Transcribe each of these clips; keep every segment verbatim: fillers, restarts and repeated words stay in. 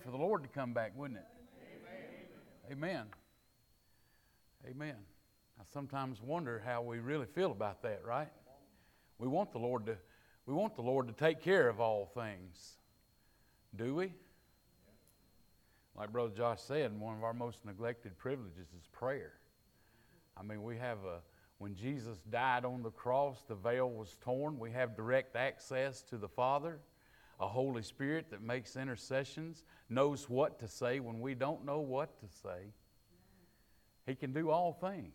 for the Lord to come back, wouldn't it? Amen. Amen. Amen. I sometimes wonder how we really feel about that, right? We want the Lord to we want the Lord to take care of all things. Do we? Like Brother Josh said, one of our most neglected privileges is prayer. I mean, we have a when Jesus died on the cross, the veil was torn. We have direct access to the Father, a Holy Spirit that makes intercessions, knows what to say when we don't know what to say. He can do all things.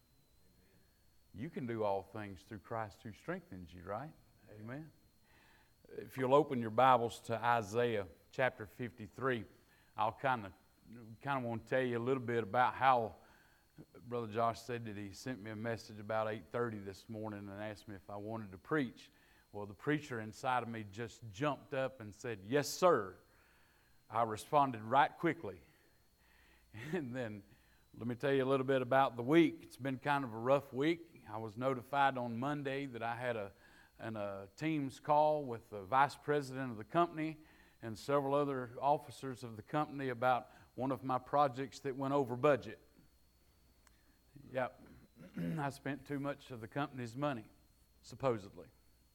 You can do all things through Christ who strengthens you, right? Amen. If you'll open your Bibles to Isaiah chapter fifty-three, I'll kind of kind of want to tell you a little bit about how Brother Josh said that he sent me a message about eight thirty this morning and asked me if I wanted to preach. Well, the preacher inside of me just jumped up and said, "Yes, sir." I responded right quickly. And then let me tell you a little bit about the week. It's been kind of a rough week. I was notified on Monday that I had a, an, a Teams call with the vice president of the company and several other officers of the company about one of my projects that went over budget. Yep, I spent too much of the company's money, supposedly.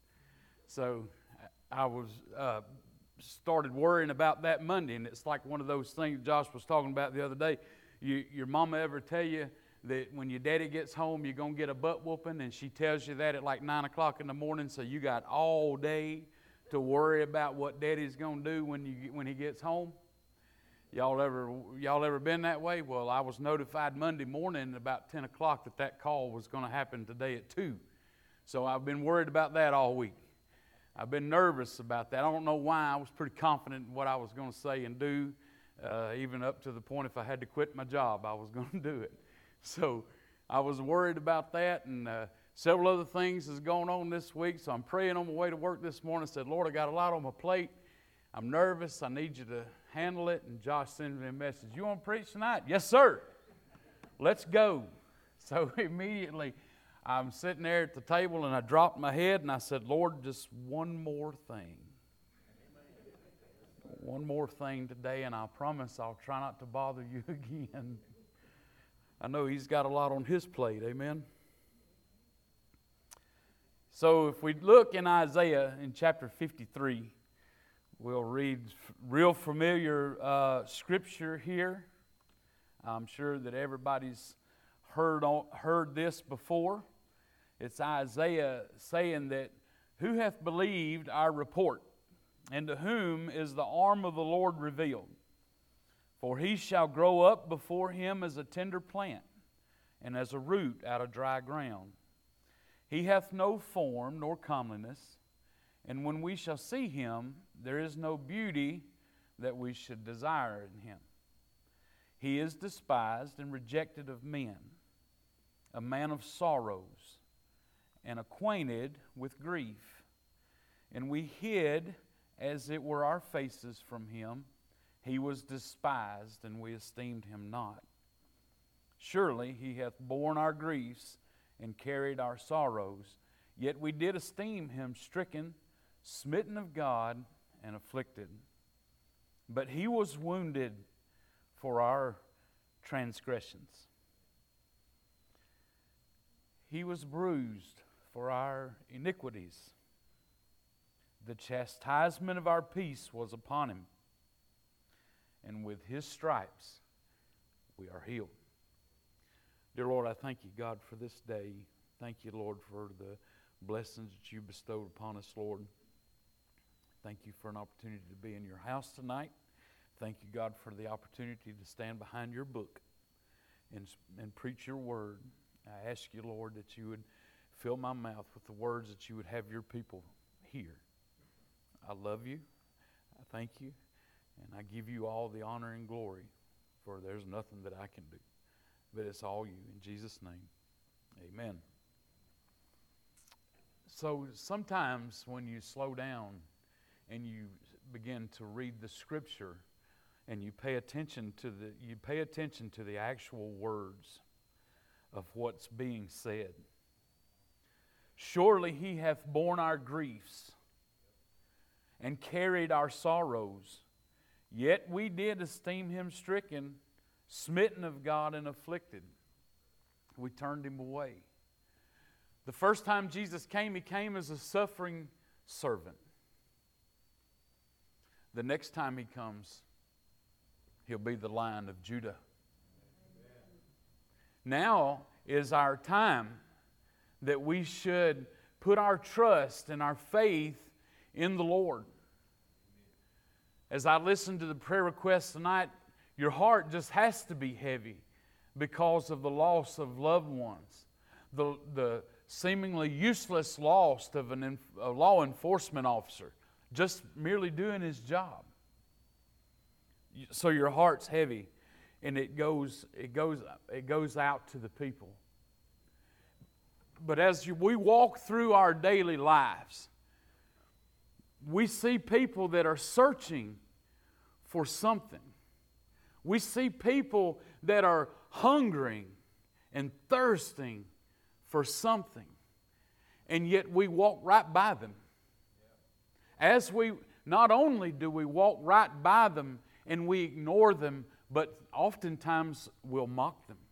So I was uh, started worrying about that Monday, and it's like one of those things Josh was talking about the other day. You, your mama ever tell you that when your daddy gets home, you're going to get a butt whooping, and she tells you that at like nine o'clock in the morning, so you got all day to worry about what daddy's going to do when you when he gets home? Y'all ever y'all ever been that way? Well, I was notified Monday morning at about ten o'clock that that call was going to happen today at two. So I've been worried about that all week. I've been nervous about that. I don't know why. I was pretty confident in what I was going to say and do, uh, even up to the point if I had to quit my job, I was going to do it. So I was worried about that, and uh, several other things is going on this week. So I'm praying on my way to work this morning. I said, "Lord, I got a lot on my plate. I'm nervous. I need you to handle it." And Josh sent me a message. "You want to preach tonight?" "Yes, sir." "Let's go." So immediately I'm sitting there at the table, and I dropped my head, and I said, "Lord, just one more thing. One more thing today, and I promise I'll try not to bother you again." I know He's got a lot on His plate. Amen. So if we look in Isaiah in chapter fifty-three, we'll read real familiar uh, scripture here. I'm sure that everybody's heard on, heard this before. It's Isaiah saying that, "Who hath believed our report? And to whom is the arm of the Lord revealed? For he shall grow up before him as a tender plant, and as a root out of dry ground. He hath no form nor comeliness, and when we shall see him, there is no beauty that we should desire in him. He is despised and rejected of men, a man of sorrows, and acquainted with grief. And we hid, as it were, our faces from him. He was despised, and we esteemed him not. Surely he hath borne our griefs and carried our sorrows. Yet we did esteem him stricken, smitten of God, and afflicted. But he was wounded for our transgressions. He was bruised for our iniquities. The chastisement of our peace was upon him, and with his stripes we are healed." Dear Lord, I thank you, God, for this day. Thank you, Lord, for the blessings that you bestowed upon us, Lord. Thank you for an opportunity to be in your house tonight. Thank you, God, for the opportunity to stand behind your book and, and preach your word. I ask you, Lord, that you would fill my mouth with the words that you would have your people hear. I love you. I thank you. And I give you all the honor and glory, for there's nothing that I can do. But it's all you. In Jesus' name, amen. So sometimes when you slow down and you begin to read the scripture and you pay attention to the you pay attention to the actual words of what's being said. Surely he hath borne our griefs and carried our sorrows. Yet we did esteem him stricken, smitten of God, and afflicted. We turned him away. The first time Jesus came, he came as a suffering servant. The next time he comes, he'll be the Lion of Judah. Now is our time that we should put our trust and our faith in the Lord. As I listen to the prayer requests tonight, your heart just has to be heavy because of the loss of loved ones, the, the seemingly useless loss of an, a law enforcement officer just merely doing his job. So your heart's heavy, and it goes, it goes, it goes out to the people. But as you, we walk through our daily lives, we see people that are searching for something. We see people that are hungering and thirsting for something. And yet we walk right by them. As we, not only do we walk right by them and we ignore them, but oftentimes we'll mock them.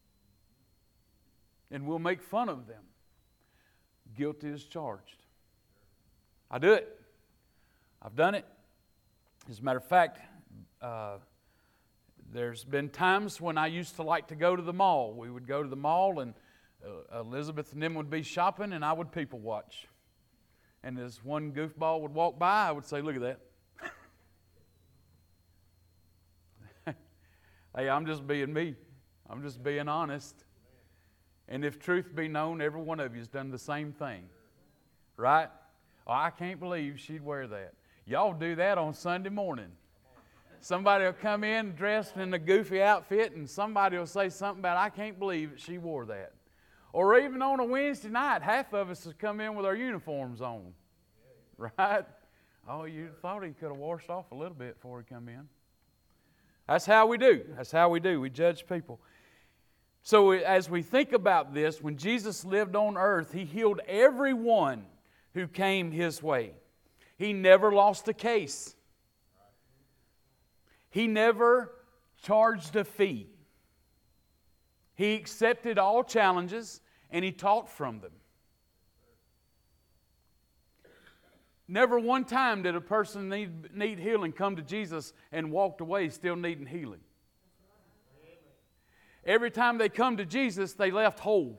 And we'll make fun of them. Guilty as charged. I do it. I've done it. As a matter of fact, uh, there's been times when I used to like to go to the mall. We would go to the mall, and uh, Elizabeth and them would be shopping, and I would people watch. And as one goofball would walk by, I would say, "Look at that." Hey, I'm just being me. I'm just being honest. And if truth be known, every one of you has done the same thing. Right? Oh, I can't believe she'd wear that. Y'all do that on Sunday morning. Somebody will come in dressed in a goofy outfit, and somebody will say something about, "I can't believe that she wore that." Or even on a Wednesday night, half of us have come in with our uniforms on. Right? Oh, you thought he could have washed off a little bit before he come in. That's how we do. That's how we do. We judge people. So as we think about this, when Jesus lived on earth, He healed everyone who came His way. He never lost a case. He never charged a fee. He accepted all challenges and He taught from them. Never one time did a person need, need healing come to Jesus and walked away still needing healing. Every time they come to Jesus, they left whole.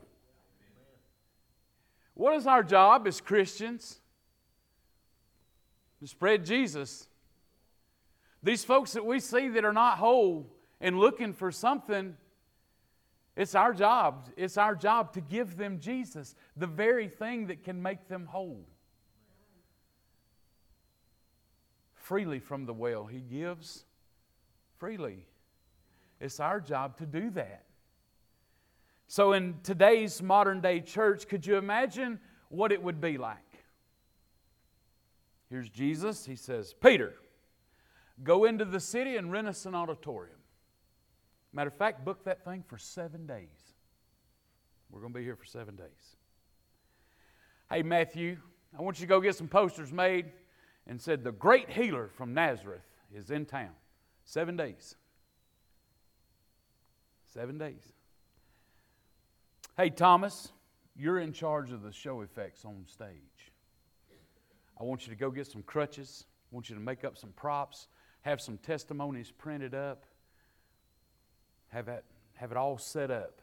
What is our job as Christians? To spread Jesus. These folks that we see that are not whole and looking for something, it's our job. It's our job to give them Jesus, the very thing that can make them whole. Freely from the well He gives, freely. It's our job to do that. So in today's modern day church, could you imagine what it would be like? Here's Jesus. He says, "Peter, go into the city and rent us an auditorium. Matter of fact, book that thing for seven days. We're going to be here for seven days. Hey, Matthew, I want you to go get some posters made and said, the great healer from Nazareth is in town. Seven days. Seven days. Hey, Thomas, you're in charge of the show effects on stage. I want you to go get some crutches. I want you to make up some props, have some testimonies printed up, have it, have it all set up.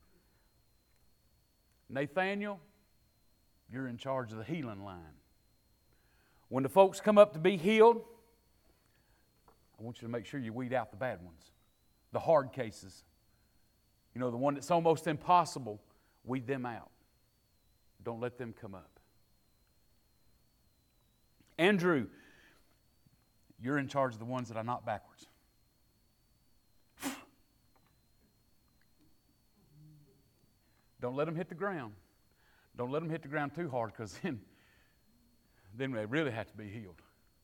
Nathaniel, you're in charge of the healing line. When the folks come up to be healed, I want you to make sure you weed out the bad ones, the hard cases. You know, the one that's almost impossible, weed them out. Don't let them come up. Andrew, you're in charge of the ones that I knock backwards. Don't let them hit the ground. Don't let them hit the ground too hard, because then, then they really have to be healed.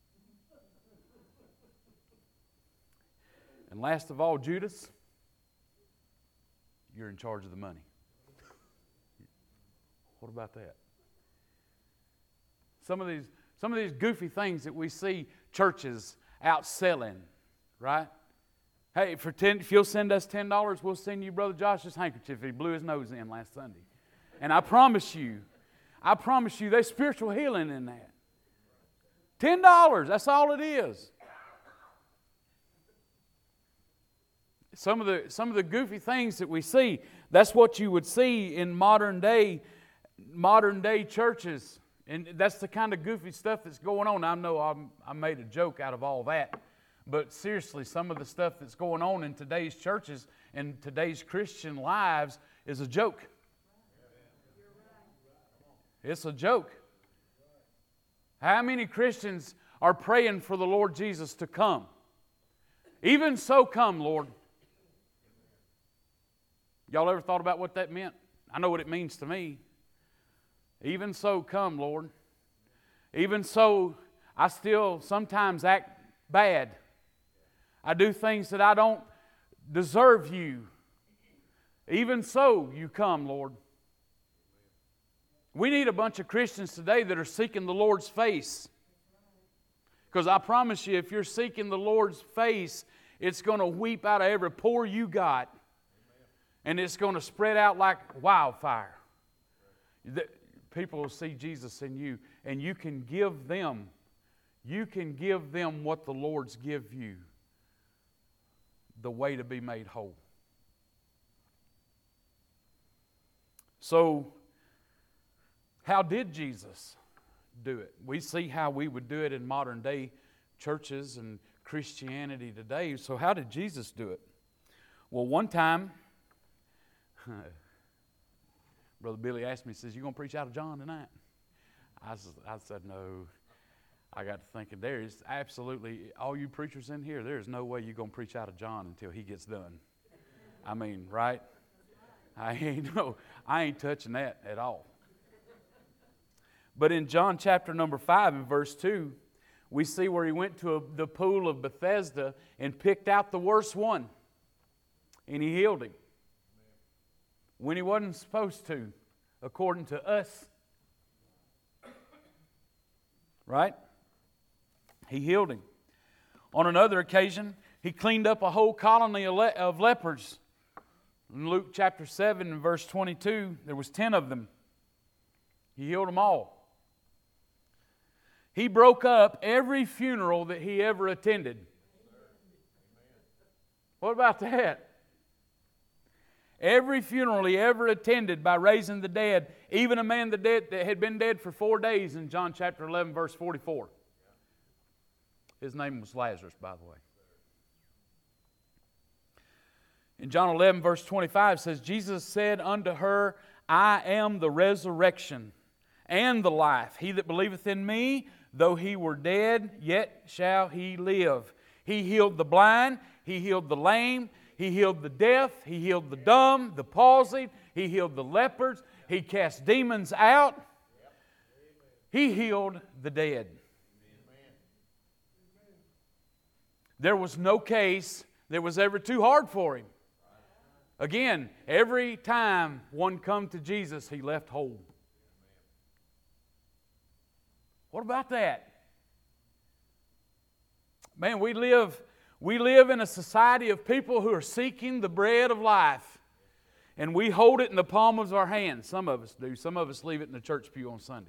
And last of all, Judas, you're in charge of the money. What about that? Some of these, some of these goofy things that we see churches out selling, right? Hey, for ten, if you'll send us ten dollars, we'll send you Brother Josh's handkerchief. He blew his nose in last Sunday. And I promise you, I promise you, there's spiritual healing in that. ten dollars, that's all it is. Some of the some of the goofy things that we see, that's what you would see in modern day modern day churches. And that's the kind of goofy stuff that's going on. I know I'm, I made a joke out of all that. But seriously, some of the stuff that's going on in today's churches and today's Christian lives is a joke. It's a joke. How many Christians are praying for the Lord Jesus to come? Even so, come, Lord. Y'all ever thought about what that meant? I know what it means to me. Even so, come, Lord. Even so, I still sometimes act bad. I do things that I don't deserve you. Even so, you come, Lord. We need a bunch of Christians today that are seeking the Lord's face. Because I promise you, if you're seeking the Lord's face, it's going to weep out of every pore you got. And it's going to spread out like wildfire. People will see Jesus in you, and you can give them, you can give them what the Lord's give you, the way to be made whole. So, how did Jesus do it? We see how we would do it in modern day churches and Christianity today. So how did Jesus do it? Well, one time, Brother Billy asked me, he says, you going to preach out of John tonight? I, I said, no. I got to thinking, there is absolutely, all you preachers in here, there is no way you're going to preach out of John until he gets done. I mean, right? I ain't, no, I ain't touching that at all. But in John chapter number five and verse two, we see where he went to a, the pool of Bethesda and picked out the worst one. And he healed him. When he wasn't supposed to, according to us. Right? He healed him. On another occasion, he cleaned up a whole colony of, le- of lepers. In Luke chapter seven and verse twenty-two, there was ten of them. He healed them all. He broke up every funeral that he ever attended. What about that? Every funeral he ever attended by raising the dead, even a man that, dead, that had been dead for four days in John chapter eleven, verse forty-four. His name was Lazarus, by the way. In John eleven, verse twenty-five, it says, Jesus said unto her, I am the resurrection and the life. He that believeth in me, though he were dead, yet shall he live. He healed the blind, he healed the lame, he healed the deaf, he healed the dumb, the palsied, he healed the lepers, he cast demons out. He healed the dead. There was no case that was ever too hard for him. Again, every time one come to Jesus, he left whole. What about that? Man, we live, we live in a society of people who are seeking the bread of life. And we hold it in the palm of our hands. Some of us do. Some of us leave it in the church pew on Sunday.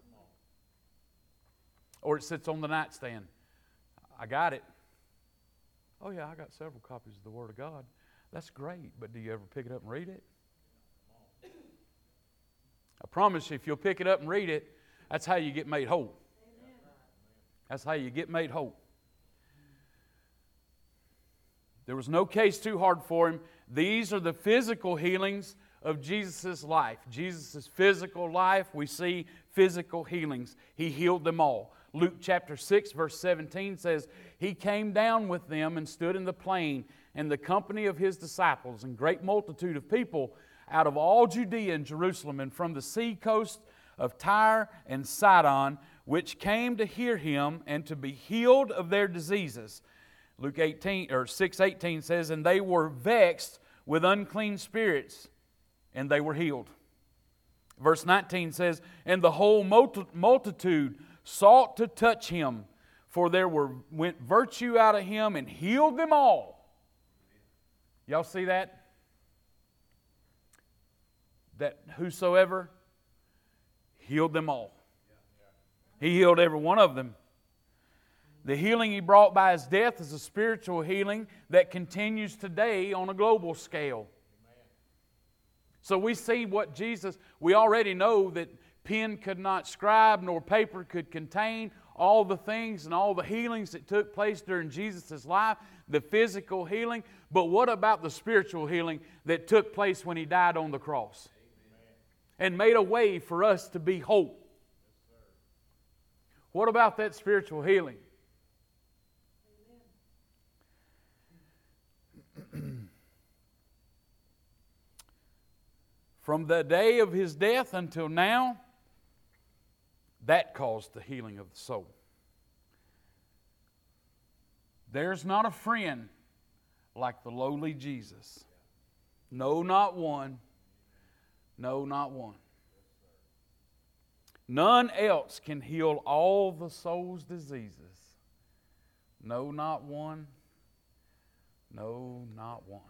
Or it sits on the nightstand. I got it. Oh yeah, I got several copies of the Word of God. That's great, but do you ever pick it up and read it? I promise you, if you'll pick it up and read it, that's how you get made whole. That's how you get made whole. There was no case too hard for him. These are the physical healings of Jesus' life. Jesus' physical life, we see physical healings. He healed them all. Luke chapter six, verse seventeen says, He came down with them and stood in the plain, and the company of His disciples, and great multitude of people out of all Judea and Jerusalem, and from the sea coast of Tyre and Sidon, which came to hear Him and to be healed of their diseases. Luke eighteen or six eighteen says, And they were vexed with unclean spirits, and they were healed. Verse nineteen says, And the whole multitude sought to touch Him, For there were, went virtue out of him and healed them all. Y'all see that? That whosoever healed them all. He healed every one of them. The healing He brought by His death is a spiritual healing that continues today on a global scale. So we see what Jesus, we already know that pen could not scribe nor paper could contain all the things and all the healings that took place during Jesus' life, the physical healing. But what about the spiritual healing that took place when He died on the cross? And made a way for us to be whole. What about that spiritual healing? From the day of His death until now, that caused the healing of the soul. There's not a friend like the lowly Jesus. No, not one. No, not one. None else can heal all the soul's diseases. No, not one. No, not one.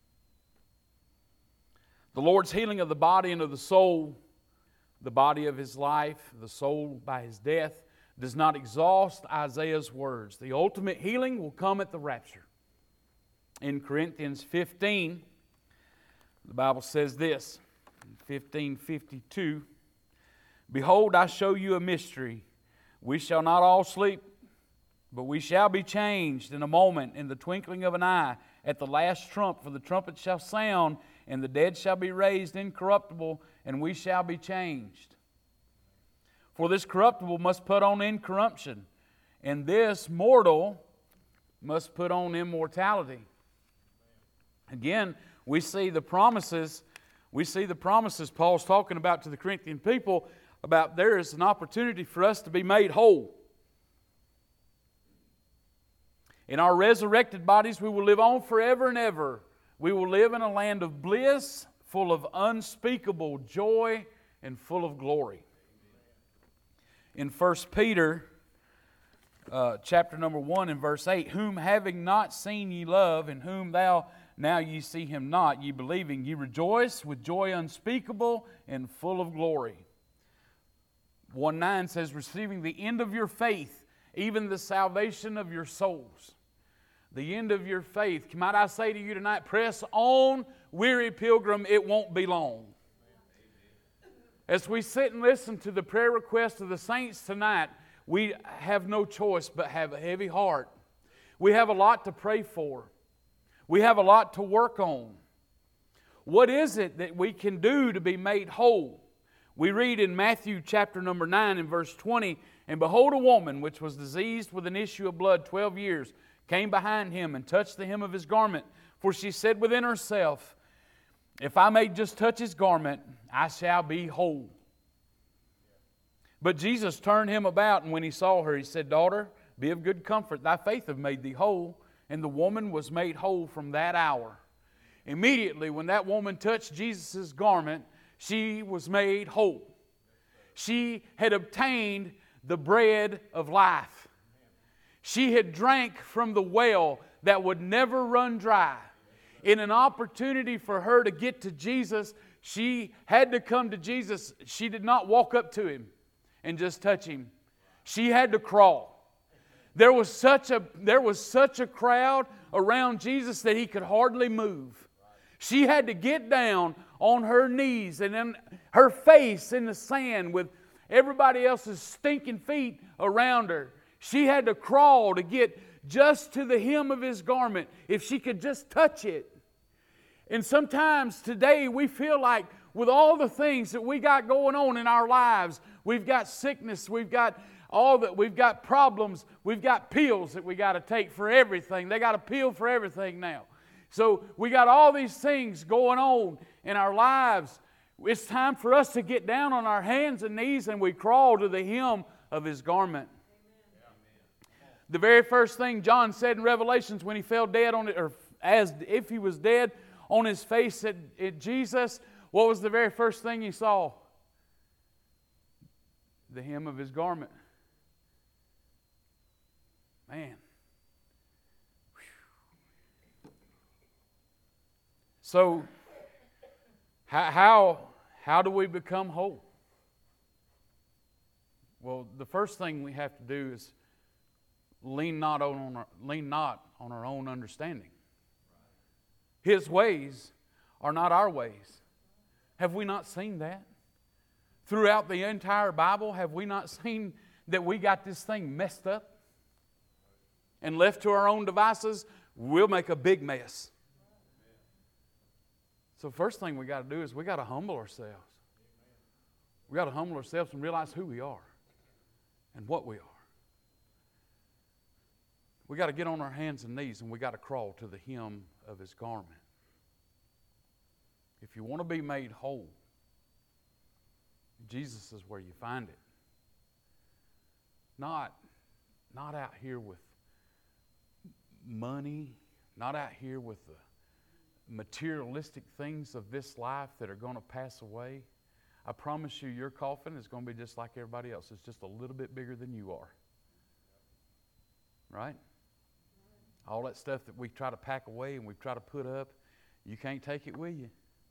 The Lord's healing of the body and of the soul, the body of His life, the soul by His death, does not exhaust Isaiah's words. The ultimate healing will come at the rapture. In Corinthians fifteen, the Bible says this, fifteen fifty-two, Behold, I show you a mystery. We shall not all sleep, but we shall be changed in a moment, in the twinkling of an eye, at the last trump. For the trumpet shall sound, and the dead shall be raised incorruptible, and we shall be changed. For this corruptible must put on incorruption, and this mortal must put on immortality. Again, we see the promises, we see the promises Paul's talking about to the Corinthian people about there is an opportunity for us to be made whole. In our resurrected bodies, we will live on forever and ever. We will live in a land of bliss, full of unspeakable joy and full of glory. In First Peter, uh, chapter number one and verse eight, Whom having not seen ye love, and whom thou now ye see Him not, ye believing, ye rejoice with joy unspeakable and full of glory. one nine says, Receiving the end of your faith, even the salvation of your souls. The end of your faith. Might I say to you tonight, press on, weary pilgrim, it won't be long. As we sit and listen to the prayer requests of the saints tonight, we have no choice but have a heavy heart. We have a lot to pray for. We have a lot to work on. What is it that we can do to be made whole? We read in Matthew chapter number nine and verse twenty, And behold, a woman which was diseased with an issue of blood twelve years, came behind Him and touched the hem of His garment. For she said within herself, If I may just touch His garment, I shall be whole. But Jesus turned him about, and when He saw her, He said, Daughter, be of good comfort. Thy faith hath made thee whole. And the woman was made whole from that hour. Immediately, when that woman touched Jesus' garment, she was made whole. She had obtained the bread of life. She had drank from the well that would never run dry. In an opportunity for her to get to Jesus, she had to come to Jesus. She did not walk up to Him and just touch Him. She had to crawl. There was such a, there was such a crowd around Jesus that He could hardly move. She had to get down on her knees and then her face in the sand with everybody else's stinking feet around her. She had to crawl to get just to the hem of His garment, if she could just touch it. And sometimes today we feel like with all the things that we got going on in our lives, we've got sickness, we've got all that, we've got problems, we've got pills that we got to take for everything. They got a pill for everything now. So we got all these things going on in our lives. It's time for us to get down on our hands and knees and we crawl to the hem of His garment. The very first thing John said in Revelations when he fell dead on it, or as if he was dead, on his face at, at Jesus, what was the very first thing he saw? The hem of His garment. Man. So, how, how, how do we become whole? Well, the first thing we have to do is lean not on our, lean not on our own understanding. His ways are not our ways. Have we not seen that? Throughout the entire Bible, have we not seen that we got this thing messed up? And left to our own devices, we'll make a big mess. So first thing we got to do is we got to humble ourselves. We got to humble ourselves and realize who we are and what we are. We got to get on our hands and knees and we got to crawl to the hem of His garment. If you want to be made whole, Jesus is where you find it. Not, not out here with money, not out here with the materialistic things of this life that are going to pass away. I promise you, your coffin is going to be just like everybody else. It's just a little bit bigger than you are. Right? All that stuff that we try to pack away and we try to put up, you can't take it with you.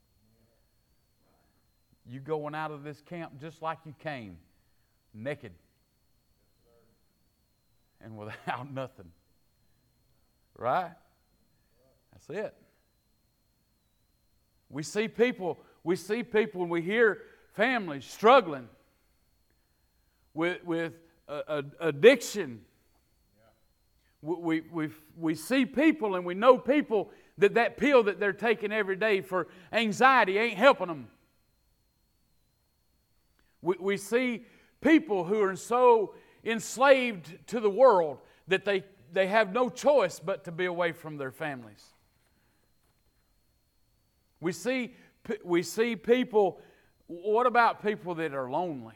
You going out of this camp just like you came, naked and without nothing. Right? That's it. We see people, we see people and we hear families struggling with, with uh, uh, addiction. We, we, we, we see people and we know people that that pill that they're taking every day for anxiety ain't helping them. We, we see people who are so enslaved to the world that they, they have no choice but to be away from their families. We see, we see people, what about people that are lonely?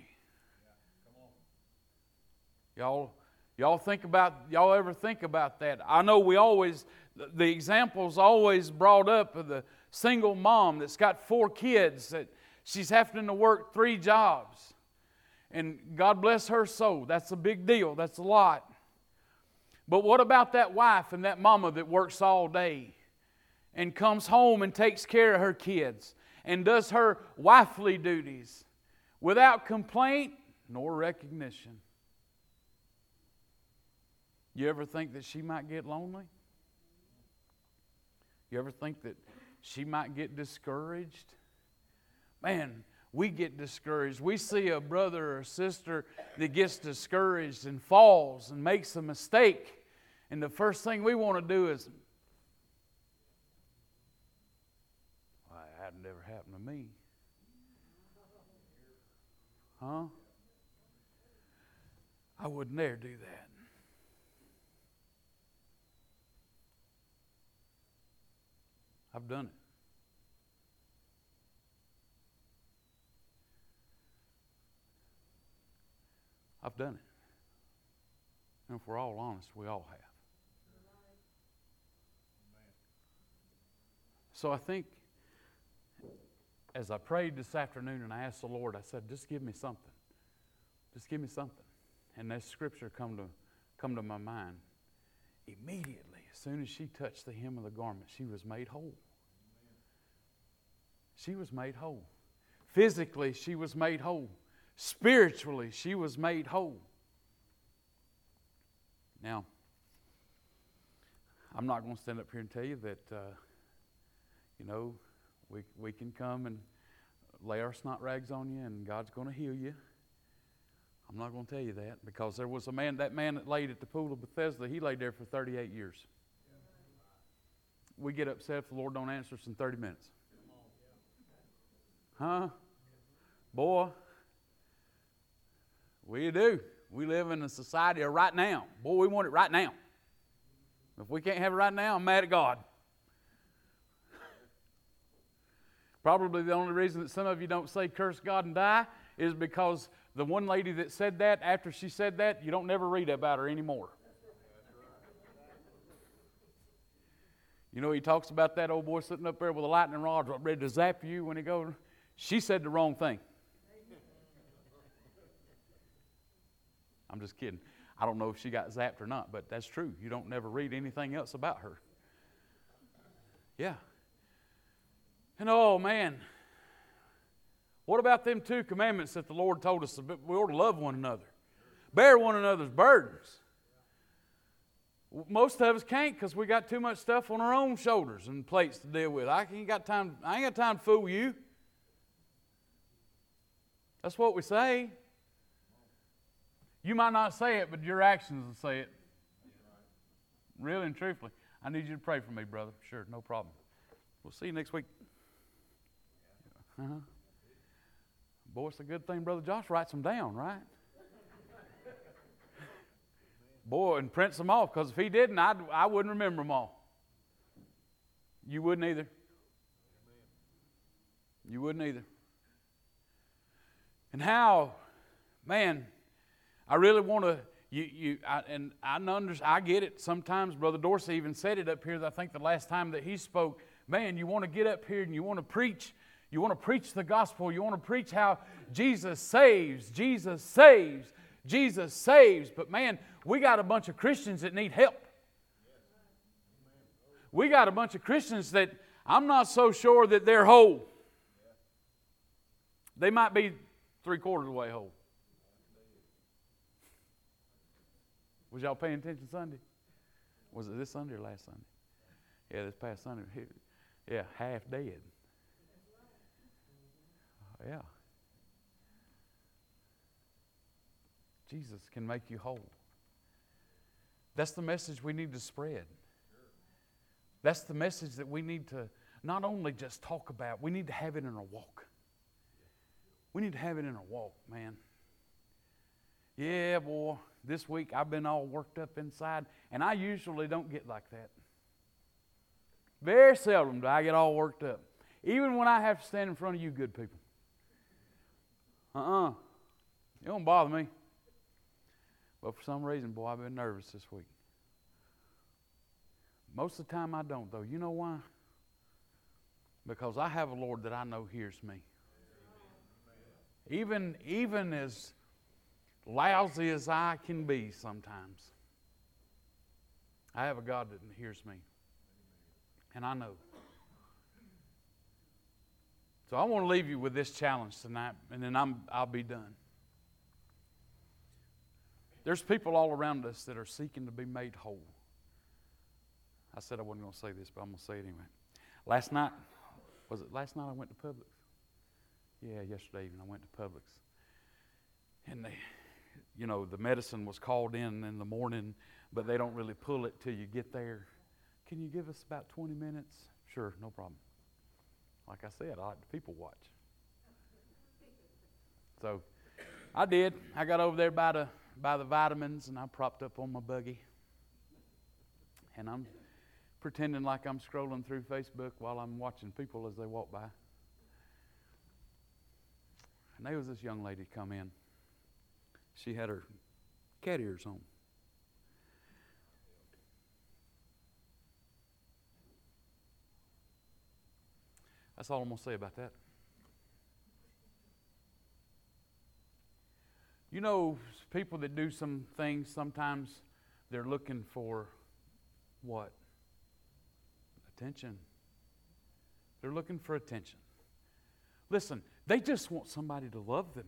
Y'all, y'all think about, y'all ever think about that? I know we always, the example's always brought up of the single mom that's got four kids that she's having to work three jobs. And God bless her soul. That's a big deal. That's a lot. But what about that wife and that mama that works all day and comes home and takes care of her kids and does her wifely duties without complaint nor recognition? You ever think that she might get lonely? You ever think that she might get discouraged? Man, we get discouraged. We see a brother or sister that gets discouraged and falls and makes a mistake. And the first thing we want to do is, well, that never happened to me. Huh? I would never do that. I've done it. I've done it. And if we're all honest, we all have. So I think as I prayed this afternoon and I asked the Lord, I said, just give me something. Just give me something. And that scripture come to, come to my mind. Immediately, as soon as she touched the hem of the garment, she was made whole. She was made whole. Physically, she was made whole. Spiritually, she was made whole. Now, I'm not going to stand up here and tell you that, uh, you know, we we can come and lay our snot rags on you and God's going to heal you. I'm not going to tell you that, because there was a man, that man that laid at the pool of Bethesda, he laid there for thirty-eight years. We get upset if the Lord don't answer us in thirty minutes. Huh? Boy, we do. We live in a society of right now. Boy, we want it right now. If we can't have it right now, I'm mad at God. Probably the only reason that some of you don't say curse God and die is because the one lady that said that, after she said that, you don't never read about her anymore. You know, he talks about that old boy sitting up there with a lightning rod ready to zap you when he goes. She said the wrong thing. I'm just kidding. I don't know if she got zapped or not, but that's true. You don't never read anything else about her. Yeah. And oh, man, what about them two commandments that the Lord told us? We ought to love one another. Bear one another's burdens. Most of us can't because we got too much stuff on our own shoulders and plates to deal with. I ain't got time, I ain't got time to fool you. That's what we say. You might not say it, but your actions will say it. Really and truthfully. I need you to pray for me, brother. Sure, no problem. We'll see you next week. Uh-huh. Boy, it's a good thing Brother Josh writes them down, right? Boy, and prints them off, because if he didn't, I'd, I wouldn't remember them all. You wouldn't either. You wouldn't either. And how, man, I really want to, you, you, I, and I, under, I get it. Sometimes Brother Dorsey even said it up here, I think the last time that he spoke, man, you want to get up here and you want to preach, you want to preach the gospel, you want to preach how Jesus saves, Jesus saves, Jesus saves. But man, we got a bunch of Christians that need help. We got a bunch of Christians that I'm not so sure that they're whole. They might be three quarters of the way whole. Was y'all paying attention Sunday? Was it this Sunday or last Sunday? Yeah, this past Sunday. Yeah, half dead. Yeah. Jesus can make you whole. That's the message we need to spread. That's the message that we need to not only just talk about, we need to have it in our walk. We need to have it in our walk, man. Yeah, boy, this week I've been all worked up inside, and I usually don't get like that. Very seldom do I get all worked up. Even when I have to stand in front of you good people. Uh-uh. It don't bother me. But for some reason, boy, I've been nervous this week. Most of the time I don't, though. You know why? Because I have a Lord that I know hears me. Even, even as lousy as I can be sometimes, I have a God that hears me. And I know. So I want to leave you with this challenge tonight, and then I'm, I'll be done. There's people all around us that are seeking to be made whole. I said I wasn't going to say this, but I'm going to say it anyway. Last night, was it last night I went to Publix? Yeah, yesterday evening I went to Publix. And they, you know, the medicine was called in in the morning, but they don't really pull it till you get there. Can you give us about twenty minutes? Sure, no problem. Like I said, I like to people watch. So I did. I got over there by the by the vitamins, and I propped up on my buggy. And I'm pretending like I'm scrolling through Facebook while I'm watching people as they walk by. And there was this young lady come in. She had her cat ears on. That's all I'm going to say about that. You know, people that do some things, sometimes they're looking for what? Attention. They're looking for attention. Listen, they just want somebody to love them.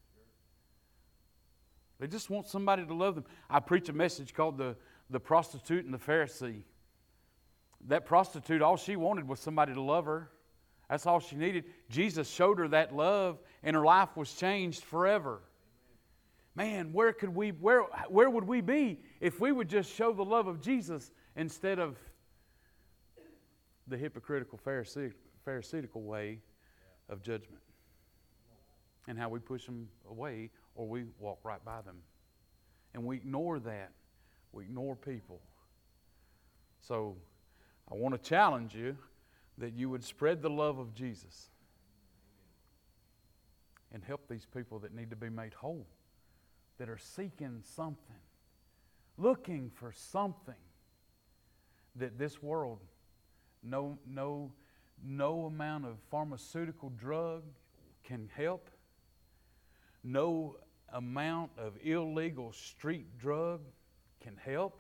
They just want somebody to love them. I preach a message called the, the Prostitute and the Pharisee. That prostitute, all she wanted was somebody to love her. That's all she needed. Jesus showed her that love, and her life was changed forever. Man, where could we, where, where would we be if we would just show the love of Jesus instead of the hypocritical Pharisee, Pharisaical way of judgment, and how we push them away or we walk right by them, and we ignore that. We ignore people. So I want to challenge you that you would spread the love of Jesus and help these people that need to be made whole, that are seeking something, looking for something that this world, no, no, no amount of pharmaceutical drug can help. No amount of illegal street drug can help?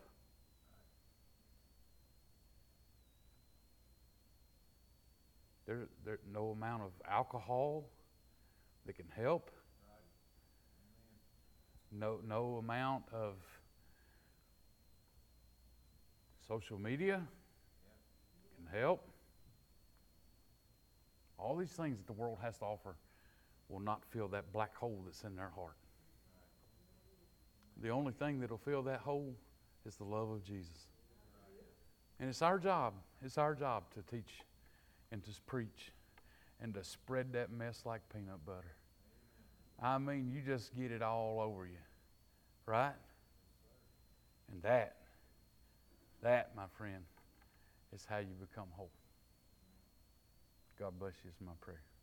There, there no amount of alcohol that can help. No, no amount of social media can help. All these things that the world has to offer will not fill that black hole that's in their heart. The only thing that will fill that hole is the love of Jesus. And it's our job, it's our job to teach and to preach and to spread that mess like peanut butter. I mean, you just get it all over you, right? And that, that, my friend, is how you become whole. God bless you is my prayer.